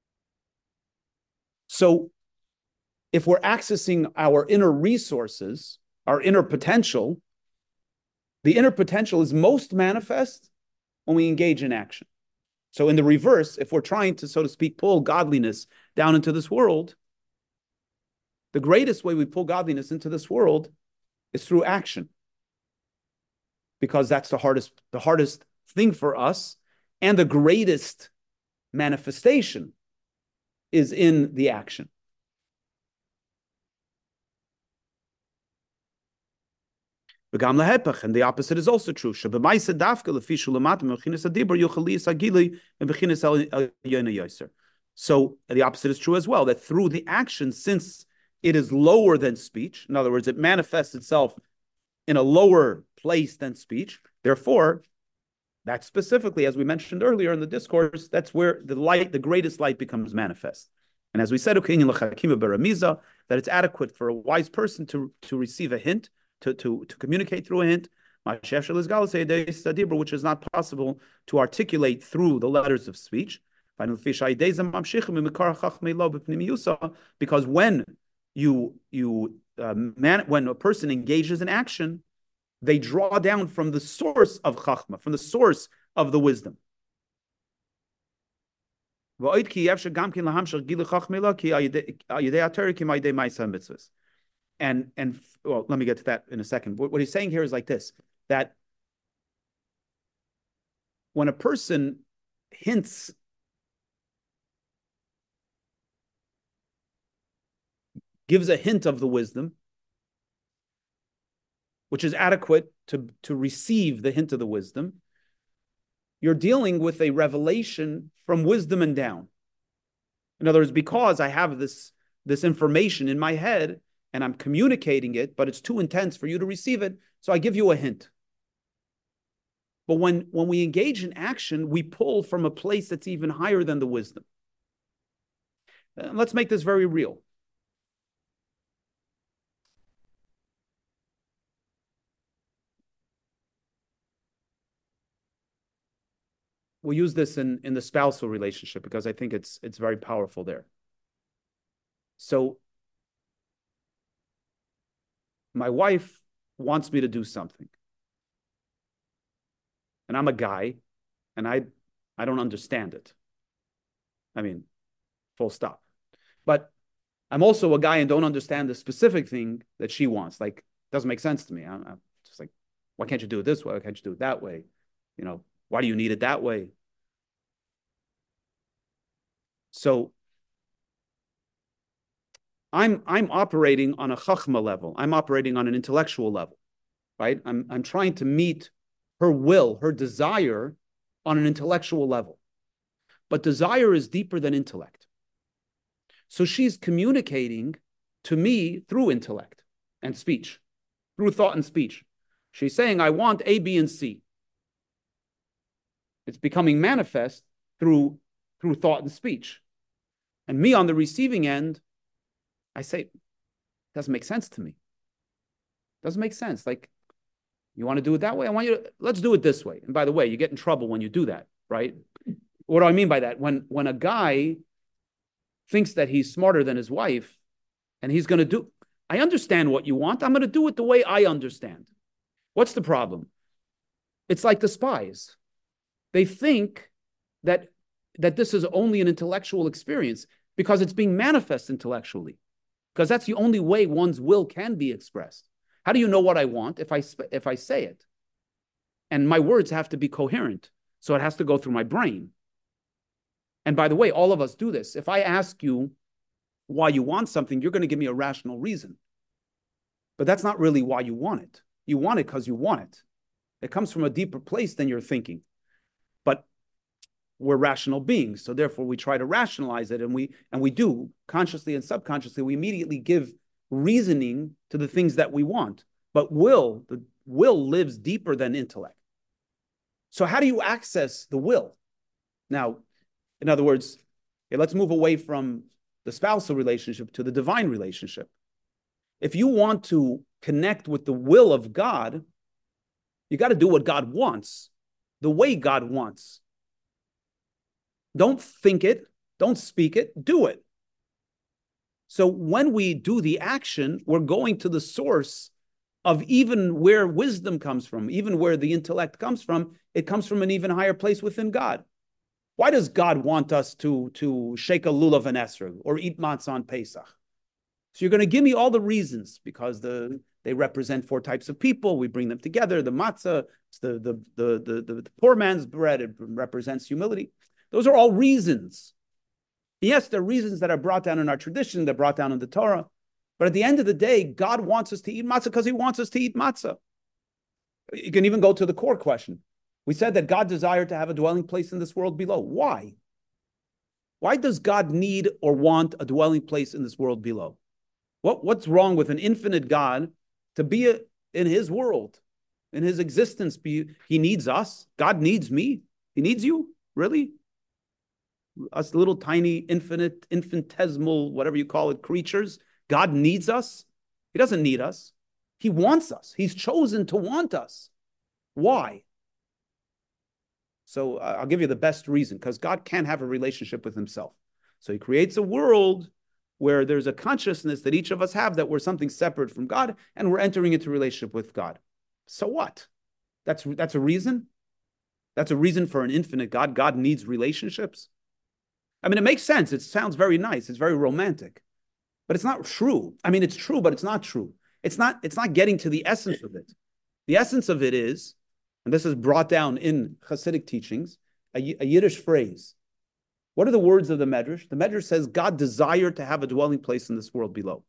So if we're accessing our inner resources, our inner potential, the inner potential is most manifest when we engage in action. So in the reverse, if we're trying to, so to speak, pull godliness down into this world, the greatest way we pull godliness into this world is through action. Because that's the hardest thing for us, and the greatest manifestation is in the action. And the opposite is also true. So the opposite is true as well, that through the action, since it is lower than speech, in other words, it manifests itself in a lower place than speech, therefore, that specifically, as we mentioned earlier in the discourse, that's where the greatest light becomes manifest. And as we said, that it's adequate for a wise person to receive a hint, to communicate through a hint, which is not possible to articulate through the letters of speech. Because when when a person engages in action, they draw down from the source of chachma, from the source of the wisdom. And well, let me get to that in a second. What he's saying here is like this, that when a person gives a hint of the wisdom, which is adequate to receive the hint of the wisdom, you're dealing with a revelation from wisdom and down. In other words, because I have this information in my head, and I'm communicating it, but it's too intense for you to receive it, so I give you a hint. But when we engage in action, we pull from a place that's even higher than the wisdom. Let's make this very real. We'll use this in the spousal relationship because I think it's very powerful there. So my wife wants me to do something. And I'm a guy, and I don't understand it. I mean, full stop. But I'm also a guy and don't understand the specific thing that she wants. Like, it doesn't make sense to me. I'm just like, why can't you do it this way? Why can't you do it that way? You know, why do you need it that way? So I'm operating on a chachma level. I'm operating on an intellectual level, right? I'm trying to meet her will, her desire on an intellectual level. But desire is deeper than intellect. So she's communicating to me through intellect and speech, through thought and speech. She's saying, I want A, B, and C. It's becoming manifest through thought and speech. And me on the receiving end, I say, it doesn't make sense to me. Doesn't make sense. Like, you want to do it that way? Let's do it this way. And by the way, you get in trouble when you do that, right? What do I mean by that? When a guy thinks that he's smarter than his wife and he's going to do, I understand what you want. I'm going to do it the way I understand. What's the problem? It's like the spies. They think that this is only an intellectual experience because it's being manifest intellectually, because that's the only way one's will can be expressed. How do you know what I want if I say it? And my words have to be coherent, so it has to go through my brain. And by the way, all of us do this. If I ask you why you want something, you're going to give me a rational reason. But that's not really why you want it. You want it because you want it. It comes from a deeper place than you're thinking. But we're rational beings, so therefore we try to rationalize it, and we do consciously and subconsciously. We immediately give reasoning to the things that we want. But the will lives deeper than intellect. So how do you access the will? Now, in other words, let's move away from the spousal relationship to the divine relationship. If you want to connect with the will of God, you got to do what God wants, the way God wants. Don't think it, don't speak it, do it. So when we do the action, we're going to the source of even where wisdom comes from, even where the intellect comes from. It comes from an even higher place within God. Why does God want us to shake a lulav and esrog or eat matzah on Pesach? So you're going to give me all the reasons, because they represent 4 types of people. We bring them together. The matzah, it's the poor man's bread. It represents humility. Those are all reasons. Yes, they're reasons that are brought down in our tradition, they're brought down in the Torah. But at the end of the day, God wants us to eat matzah because he wants us to eat matzah. You can even go to the core question. We said that God desired to have a dwelling place in this world below. Why? Why does God need or want a dwelling place in this world below? What's wrong with an infinite God to be in his world, in his existence? He needs us. God needs me. He needs you? Really? Us little tiny, infinitesimal, whatever you call it, creatures. God needs us? He doesn't need us. He wants us. He's chosen to want us. Why? So I'll give you the best reason, because God can't have a relationship with himself. So he creates a world where there's a consciousness that each of us have that we're something separate from God, and we're entering into a relationship with God. So what? That's a reason? That's a reason for an infinite God. God needs relationships. I mean, it makes sense. It sounds very nice. It's very romantic. But it's not true. I mean, it's true, but it's not true. It's not getting to the essence of it. The essence of it is, and this is brought down in Hasidic teachings, a Yiddish phrase. What are the words of the Medrash? The Medrash says, God desired to have a dwelling place in this world below.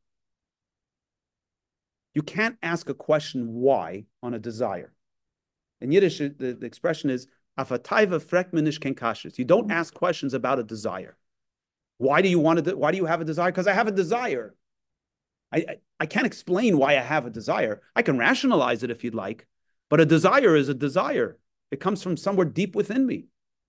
You can't ask a question why on a desire. In Yiddish, the expression is, Afataiva frekmenish kenkashis. You don't ask questions about a desire. Why do you have a desire? Because I have a desire. I can't explain why I have a desire. I can rationalize it if you'd like, but a desire is a desire. It comes from somewhere deep within me.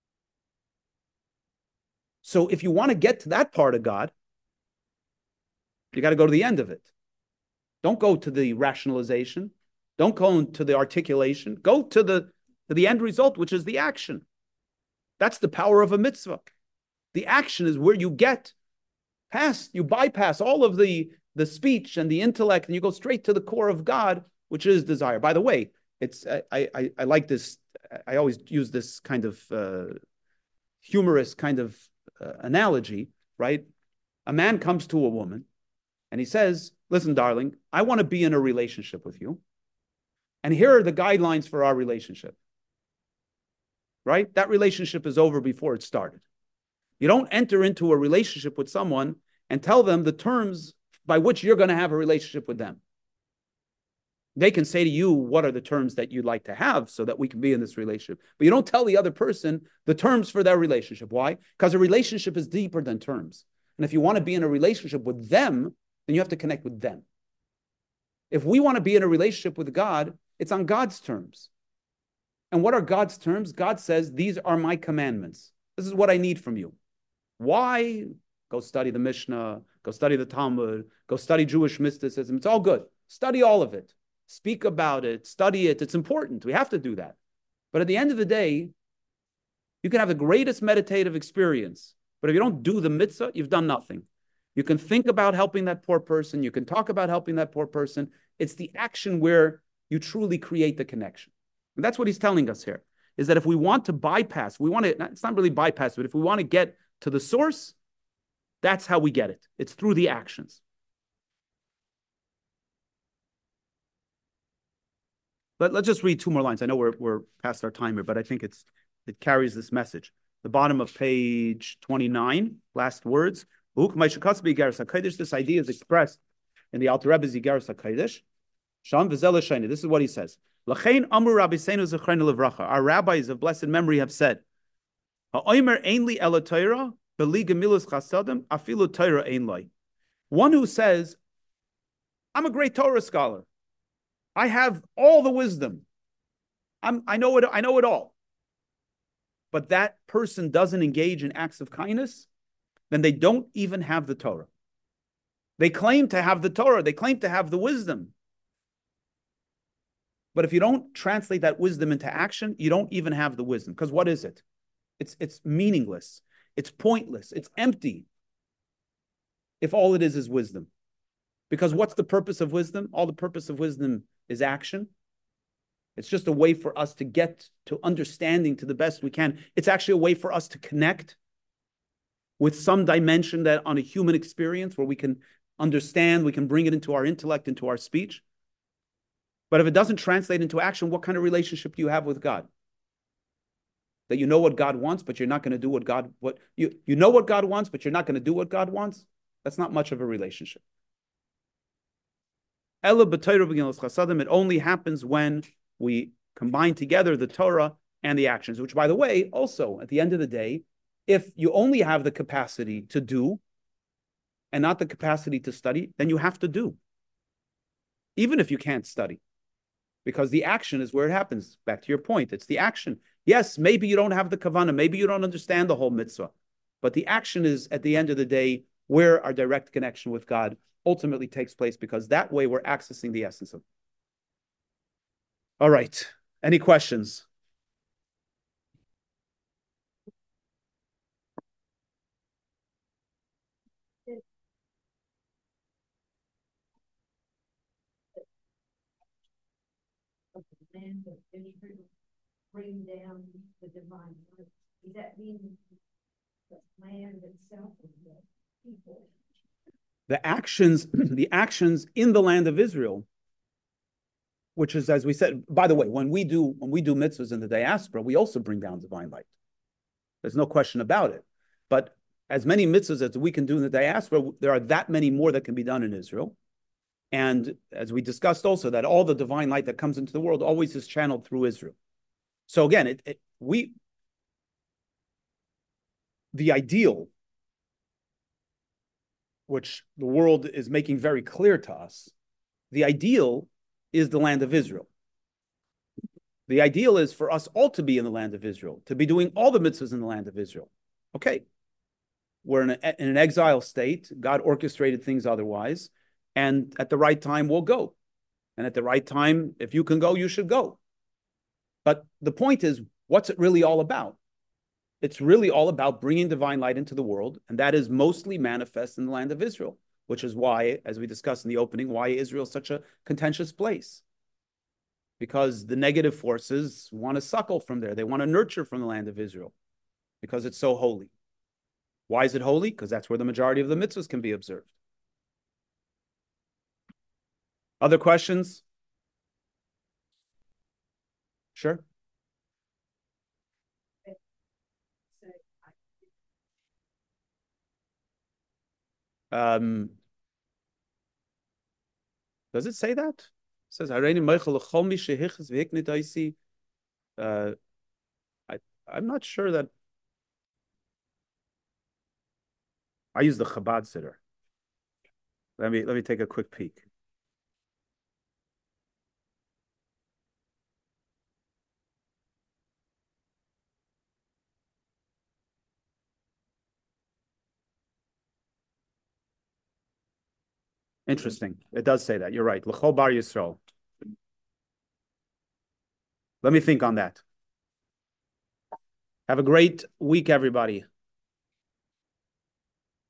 So if you want to get to that part of God, you got to go to the end of it. Don't go to the rationalization. Don't go to the articulation. Go to the end result, which is the action. That's the power of a mitzvah. The action is where you get past, you bypass all of the speech and the intellect, and you go straight to the core of God, which is desire. By the way, I like this. I always use this kind of humorous kind of analogy, right? A man comes to a woman and he says, listen, darling, I want to be in a relationship with you. And here are the guidelines for our relationship, right? That relationship is over before it started. You don't enter into a relationship with someone and tell them the terms by which you're going to have a relationship with them. They can say to you, what are the terms that you'd like to have so that we can be in this relationship? But you don't tell the other person the terms for their relationship. Why? Because a relationship is deeper than terms. And if you want to be in a relationship with them, then you have to connect with them. If we want to be in a relationship with God, it's on God's terms. And what are God's terms? God says, these are my commandments. This is what I need from you. Why? Go study the Mishnah, go study the Talmud, go study Jewish mysticism. It's all good. Study all of it. speak about it, study it. It's important. We have to do that. But at the end of the day, you can have the greatest meditative experience, but if you don't do the mitzvah, you've done nothing. You can think about helping that poor person. You can talk about helping that poor person. It's the action where you truly create the connection. And that's what he's telling us here, is that if we want to bypass, it's not really bypass, but if we want to get to the source, that's how we get it. It's through the actions. Let's just read two more lines. I know we're past our time here, but I think it carries this message. The bottom of page 29, last words. This idea is expressed in the Alter Rebbe's Yigaris HaKodesh. This is what he says. Our rabbis of blessed memory have said, one who says, I'm a great Torah scholar. I have all the wisdom. I know it all. But that person doesn't engage in acts of kindness, then they don't even have the Torah. They claim to have the Torah. They claim to have the wisdom. But if you don't translate that wisdom into action, you don't even have the wisdom. Because what is it? It's meaningless. It's pointless. It's empty. If all it is wisdom. Because what's the purpose of wisdom? All the purpose of wisdom is action. It's just a way for us to get to understanding to the best we can. It's actually a way for us to connect with some dimension that on a human experience where we can understand, we can bring it into our intellect, into our speech. But if it doesn't translate into action, what kind of relationship do you have with God? That you know what God wants, but you're not going to do you know what God wants, but you're not going to do what God wants? That's not much of a relationship. It only happens when we combine together the Torah and the actions, which, by the way, also, at the end of the day, if you only have the capacity to do and not the capacity to study, then you have to do, even if you can't study, because the action is where it happens. Back to your point, it's the action. Yes, maybe you don't have the kavanah, maybe you don't understand the whole mitzvah, but the action is, at the end of the day, where our direct connection with God ultimately takes place, because that way we're accessing the essence of it. All right. Any questions? Land of Israel bring down the divine light. Does that mean the land itself or the people? The actions in the land of Israel, which is, as we said, by the way, when we do mitzvahs in the diaspora, we also bring down divine light. There's no question about it. But as many mitzvahs as we can do in the diaspora, there are that many more that can be done in Israel. And as we discussed also, that all the divine light that comes into the world always is channeled through Israel. So again, the ideal, which the world is making very clear to us, the ideal is the land of Israel. The ideal is for us all to be in the land of Israel, to be doing all the mitzvahs in the land of Israel. Okay, we're in an exile state. God orchestrated things otherwise. And at the right time, we'll go. And at the right time, if you can go, you should go. But the point is, what's it really all about? It's really all about bringing divine light into the world. And that is mostly manifest in the land of Israel, which is why, as we discussed in the opening, why Israel is such a contentious place. Because the negative forces want to suckle from there. They want to nurture from the land of Israel because it's so holy. Why is it holy? Because that's where the majority of the mitzvahs can be observed. Other questions? Sure. Does it say that? It says, I'm not sure that. I use the Chabad Siddur. Let me take a quick peek. Interesting. It does say that. You're right. L'chol bar Yisrael. Let me think on that. Have a great week, everybody.